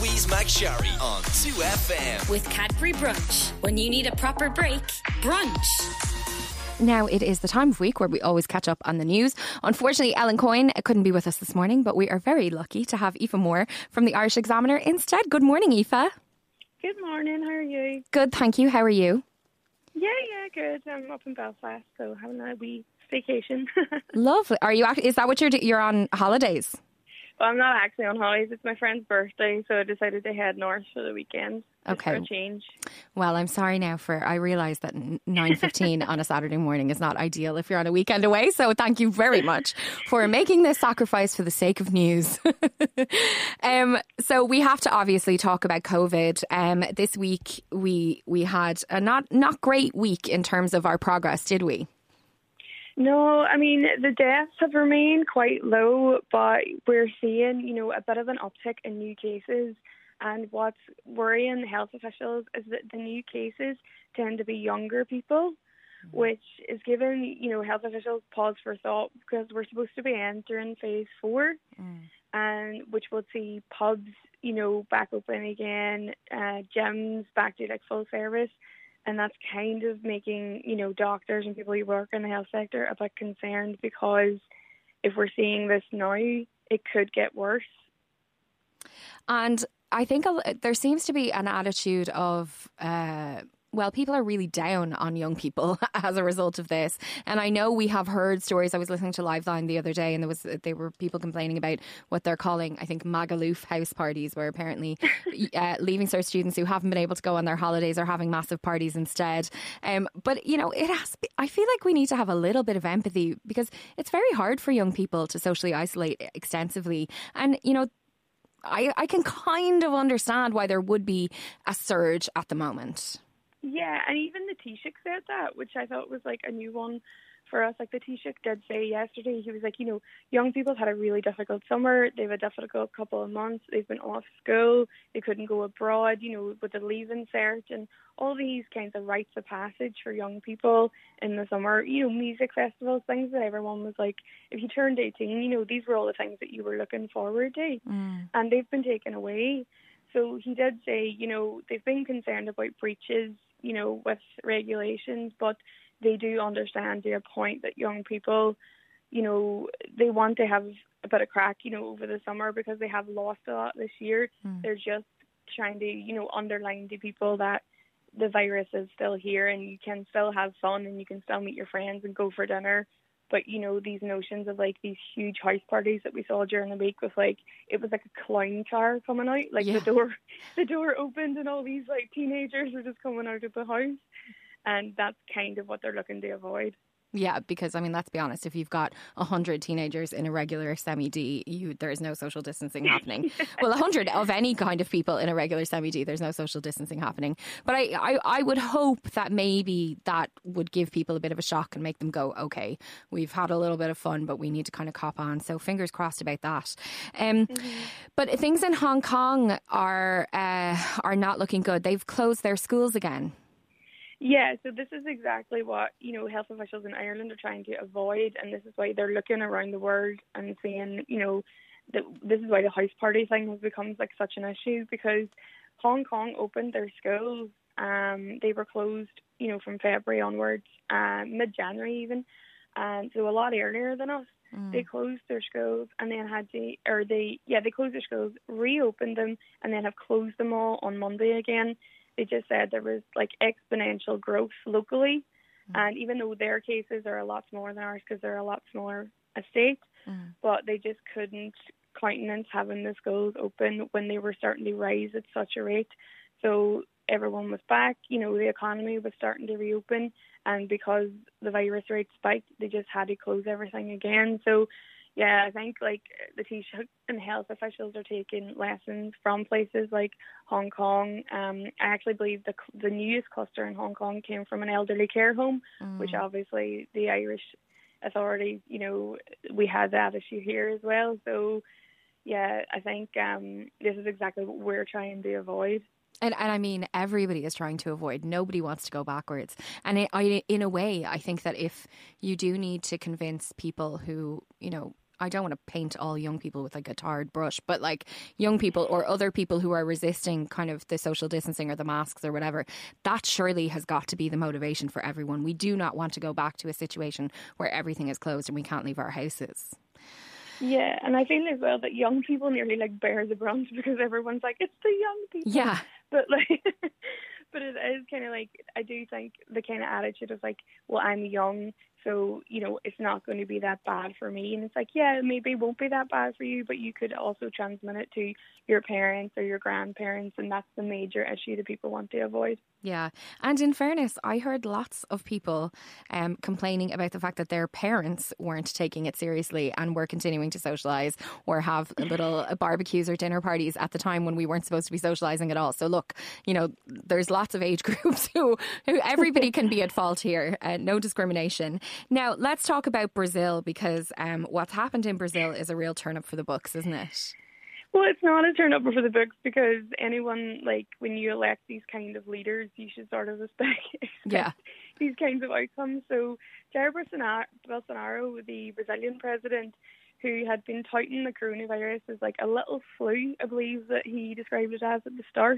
Louise McSharry on 2FM. With Cadbury Brunch. When you need a proper break, brunch. Now it is the time of week where we always catch up on the news. Unfortunately, Ellen Coyne couldn't be with us this morning, but we are very lucky to have Aoife Moore from the Irish Examiner instead. Good morning, Aoife. Good morning, how are you? Good, thank you. How are you? Yeah, good. I'm up in Belfast, so having a wee vacation. Lovely. Are you? Is that what you're on holidays? Well, I'm not actually on holidays. It's my friend's birthday, so I decided to head north for the weekend. Okay. For a change. Well, I'm sorry now I realise that 9:15 on a Saturday morning is not ideal if you're on a weekend away. So thank you very much for making this sacrifice for the sake of news. So we have to obviously talk about COVID. This week we had a not great week in terms of our progress, did we? No, I mean, the deaths have remained quite low, but we're seeing, a bit of an uptick in new cases. And what's worrying health officials is that the new cases tend to be younger people, which is giving, health officials pause for thought because we're supposed to be entering phase 4, and which will see pubs, back open again, gyms back to full service. And that's kind of making, doctors and people who work in the health sector a bit concerned because if we're seeing this now, it could get worse. And I think there seems to be an attitude of, people are really down on young people as a result of this. And I know we have heard stories. I was listening to Liveline the other day and there were people complaining about what they're calling, I think, Magaluf house parties, where apparently Leaving Cert students who haven't been able to go on their holidays are having massive parties instead. But, I feel like we need to have a little bit of empathy because it's very hard for young people to socially isolate extensively. And, I can kind of understand why there would be a surge at the moment. Yeah, and even the Taoiseach said that, which I thought was a new one for us. The Taoiseach did say yesterday, he was young people had a really difficult summer. They've a difficult couple of months. They've been off school. They couldn't go abroad, with the Leaving Cert and all these kinds of rites of passage for young people in the summer. Music festivals, things that everyone was if you turned 18, these were all the things that you were looking forward to. And they've been taken away. So he did say, they've been concerned about breaches, with regulations, but they do understand their point that young people, they want to have a bit of crack, over the summer because they have lost a lot this year. They're just trying to, underline to people that the virus is still here and you can still have fun and you can still meet your friends and go for dinner. But, these notions of these huge house parties that we saw during the week with it was like a clown car coming out. The door opened and all these teenagers were just coming out of the house. And that's kind of what they're looking to avoid. Yeah, because, let's be honest, if you've got 100 teenagers in a regular semi-D, there is no social distancing happening. Well, 100 of any kind of people in a regular semi-D, there's no social distancing happening. But I would hope that maybe that would give people a bit of a shock and make them go, okay, we've had a little bit of fun, but we need to kind of cop on. So fingers crossed about that. But things in Hong Kong are not looking good. They've closed their schools again. Yeah, so this is exactly what, health officials in Ireland are trying to avoid, and this is why they're looking around the world and saying, that this is why the house party thing has become such an issue, because Hong Kong opened their schools. They were closed, from February onwards, mid-January even, and so a lot earlier than us. They closed their schools and then they closed their schools, reopened them, and then have closed them all on Monday again. They just said there was exponential growth locally. And even though their cases are a lot smaller than ours because they're a lot smaller a state, but they just couldn't countenance having the schools open when they were starting to rise at such a rate. So everyone was back, the economy was starting to reopen. And because the virus rate spiked, they just had to close everything again. So yeah, I think the Taoiseach and health officials are taking lessons from places like Hong Kong. I actually believe the newest cluster in Hong Kong came from an elderly care home, which obviously the Irish authorities, we had that issue here as well. So yeah, I think this is exactly what we're trying to avoid. And everybody is trying to avoid. Nobody wants to go backwards. And in a way, I think that if you do need to convince people who, I don't want to paint all young people with like a tarred brush, but like young people or other people who are resisting kind of the social distancing or the masks or whatever, that surely has got to be the motivation for everyone. We do not want to go back to a situation where everything is closed and we can't leave our houses. Yeah, and I feel as well that young people nearly like bear the brunt because everyone's like, it's the young people. Yeah. But like, but it is kind of like, I do think the kind of attitude of like, well, I'm young, so, you know, it's not going to be that bad for me. And it's like, yeah, maybe it won't be that bad for you, but you could also transmit it to your parents or your grandparents. And that's the major issue that people want to avoid. Yeah. And in fairness, I heard lots of people complaining about the fact that their parents weren't taking it seriously and were continuing to socialise or have little barbecues or dinner parties at the time when we weren't supposed to be socialising at all. So look, you know, there's lots of age groups who everybody can be at fault here. No discrimination. Now, let's talk about Brazil because what's happened in Brazil is a real turn up for the books, isn't it? Well, it's not a turn up for the books because anyone, like, when you elect these kind of leaders, you should sort of expect these kinds of outcomes. So Jair Bolsonaro, the Brazilian president, who had been touting the coronavirus as like a little flu, I believe that he described it as at the start.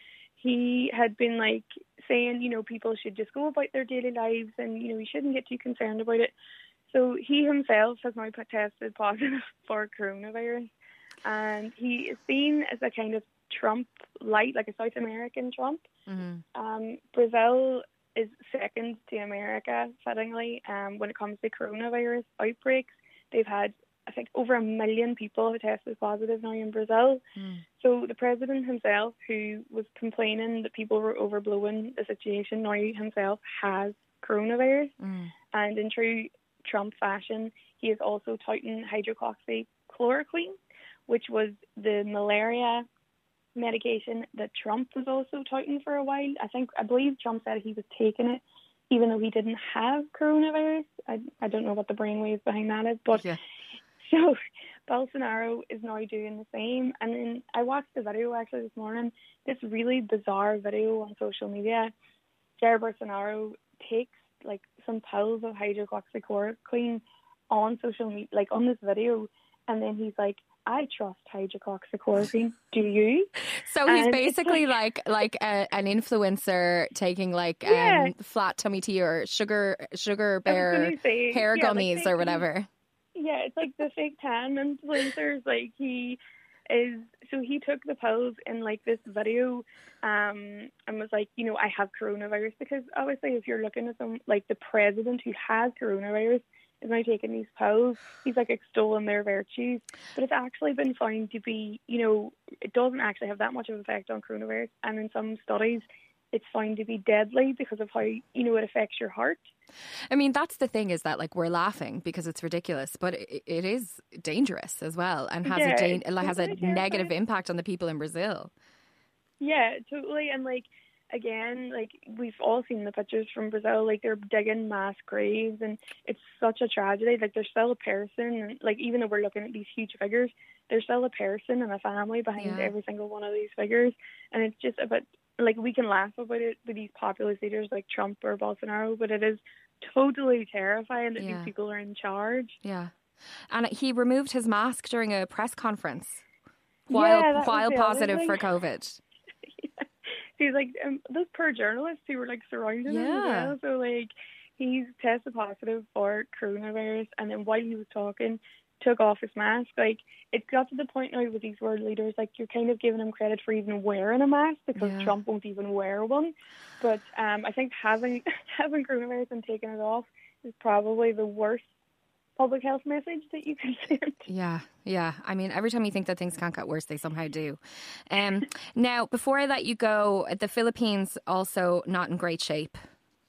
He had been like saying, you know, people should just go about their daily lives and, you know, we shouldn't get too concerned about it. So he himself has now tested positive for coronavirus. And he is seen as a kind of Trump light, like a South American Trump. Mm-hmm. Brazil is second to America, fittingly, when it comes to coronavirus outbreaks. They've had, I think, over 1 million people who tested positive now in Brazil. So the president himself, who was complaining that people were overblowing the situation, now himself has coronavirus. And in true Trump fashion, he is also touting hydroxychloroquine, which was the malaria medication that Trump was also touting for a while. I believe Trump said he was taking it even though he didn't have coronavirus. I don't know what the brainwaves behind that is, but so Bolsonaro is now doing the same. And then I watched the video actually this morning, this really bizarre video on social media. Jair Bolsonaro takes like some pills of hydroxychloroquine on social media, like on this video, and then he's like, I trust hydroxychloroquine. Do you? So he's basically like an influencer taking like flat tummy tea or sugar bear hair gummies like or whatever. Yeah, it's like the fake tan influencers. Like he took the pills in like this video and was like, you know, I have coronavirus, because obviously if you're looking at them like the president who has coronavirus is now taking these pills, he's like extolling their virtues. But it's actually been found to be, you know, it doesn't actually have that much of an effect on coronavirus. And in some studies, it's found to be deadly because of how, you know, it affects your heart. I mean, that's the thing, is that like we're laughing because it's ridiculous, but it is dangerous as well, and has a negative impact on the people in Brazil. Yeah, totally. And like, again, like we've all seen the pictures from Brazil, like they're digging mass graves, and it's such a tragedy. Like there's still a person, and like even though we're looking at these huge figures, there's still a person and a family behind every single one of these figures. And it's just about, like, we can laugh about it with these populist leaders like Trump or Bolsonaro, but it is totally terrifying that these people are in charge. Yeah. And he removed his mask during a press conference while positive for COVID. He's like, those poor journalists who were like surrounding him as well. So like, he's tested positive for coronavirus, and then while he was talking, took off his mask. Like, it got to the point now with these world leaders, like you're kind of giving him credit for even wearing a mask, because Trump won't even wear one. But I think having coronavirus and taking it off is probably the worst public health message that you can send. Yeah. I mean, every time you think that things can't get worse, they somehow do. Now, before I let you go, the Philippines also not in great shape.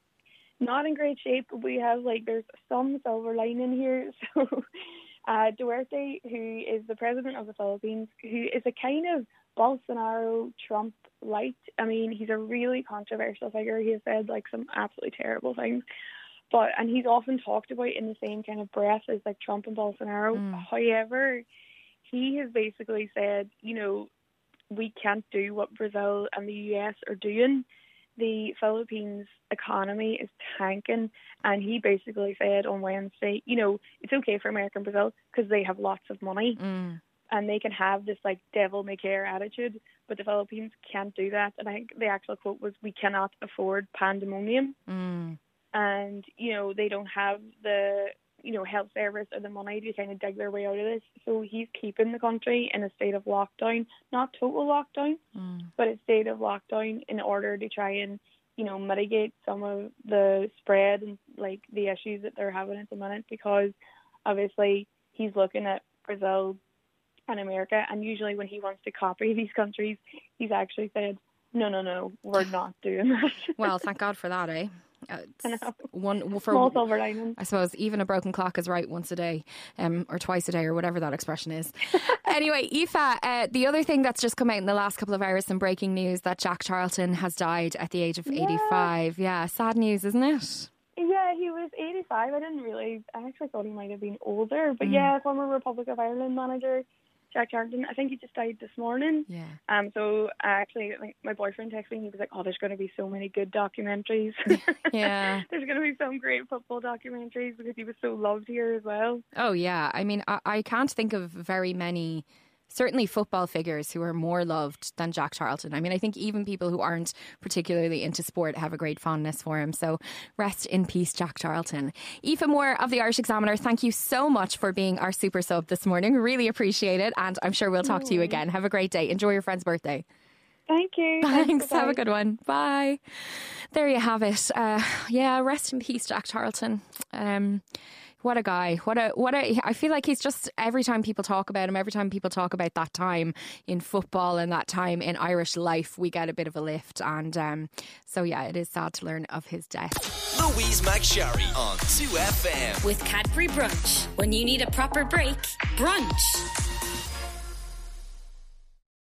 Not in great shape. We have, like, there's some silver lining here. So Duterte, who is the president of the Philippines, who is a kind of Bolsonaro Trump light. I mean, he's a really controversial figure. He has said like some absolutely terrible things. And he's often talked about in the same kind of breath as like Trump and Bolsonaro. However, he has basically said, you know, we can't do what Brazil and the US are doing. the Philippines economy is tanking, and he basically said on Wednesday, you know, it's okay for America and Brazil because they have lots of money and they can have this like devil may care attitude, but the Philippines can't do that. And I think the actual quote was, "We cannot afford pandemonium." And, you know, they don't have the, you know, health service or the money to kind of dig their way out of this. So he's keeping the country in a state of lockdown, not total lockdown, but a state of lockdown in order to try and, you know, mitigate some of the spread and like the issues that they're having at the minute, because obviously he's looking at Brazil and America, and usually when he wants to copy these countries, he's actually said, no, we're not doing that. Well, thank God for that, eh? Small silver lining. I suppose even a broken clock is right once a day, or twice a day, or whatever that expression is. Anyway, Aoife, the other thing that's just come out in the last couple of hours, some breaking news that Jack Charlton has died at the age of 85. Yeah, sad news, isn't it? Yeah, he was 85. I actually thought he might have been older. But yeah, former Republic of Ireland manager Jack Charlton. I think he just died this morning. Yeah. So actually, like, my boyfriend texted me. He was like, "Oh, there's going to be so many good documentaries." Yeah. There's going to be some great football documentaries because he was so loved here as well. Oh yeah. I mean, I can't think of very many, certainly football figures who are more loved than Jack Charlton. I mean, I think even people who aren't particularly into sport have a great fondness for him. So rest in peace, Jack Charlton. Aoife Moore of the Irish Examiner, thank you so much for being our super sub this morning. Really appreciate it. And I'm sure we'll talk to you again. Have a great day. Enjoy your friend's birthday. Thank you. Thanks. Have a good one. Bye. There you have it. Yeah, rest in peace, Jack Charlton. What a guy. I feel like he's just, every time people talk about him, every time people talk about that time in football and that time in Irish life, we get a bit of a lift. And so, yeah, it is sad to learn of his death. Louise McSharry on 2FM. With Cadbury Brunch. When you need a proper break, brunch.